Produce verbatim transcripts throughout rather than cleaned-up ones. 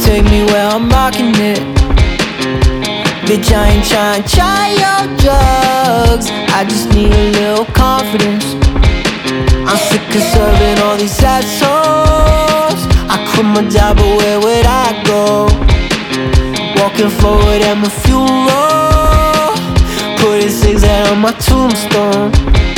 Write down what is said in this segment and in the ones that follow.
take me where I'm rocking it. Bitch, I ain't tryna try your drugs, I just need a little confidence. I'm sick of serving all these assholes. I quit my job, but where would I go? Walking forward at my funeral, putting six out on my tombstone.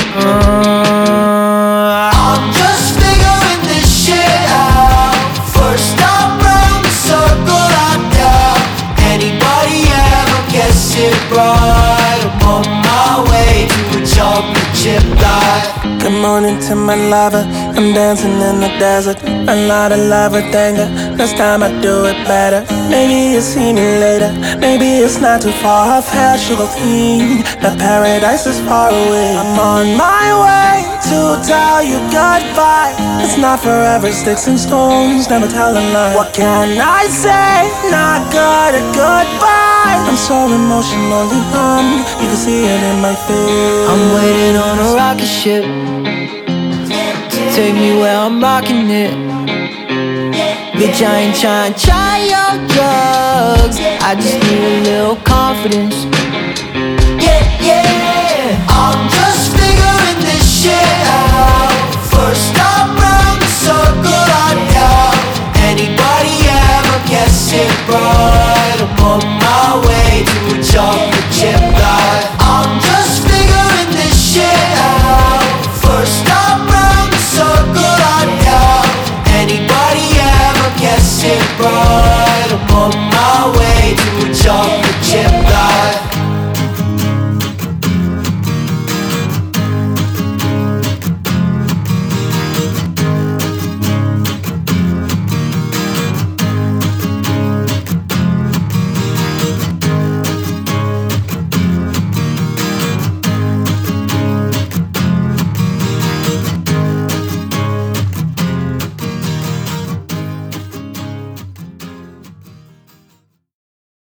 uh, I'm just figuring this shit out. First time round the circle I doubt anybody ever gets it right. I'm on my way to a chocolate chip life. Good morning to my lover, I'm dancing in the desert. A lot of love with anger, this time I do it better. Maybe you'll see me later, maybe it's not too far. I've had sugar king, the paradise is far away. I'm on my way to tell you goodbye. It's not forever, sticks and stones, never tell a lie. What can I say, not good at goodbye. I'm so emotionally numb, you can see it in my face. I'm waiting on a rocket ship to take me where I'm rocking it. Bitch, I ain't tryna try your drugs, I just need a little confidence. Yeah, yeah, I'm just figuring this shit out. First time round the circle I doubt anybody ever gets it right. I'm on my way to a chocolate chip life. I'm just figuring this shit out. First time round the circle I doubt anybody ever gets it right.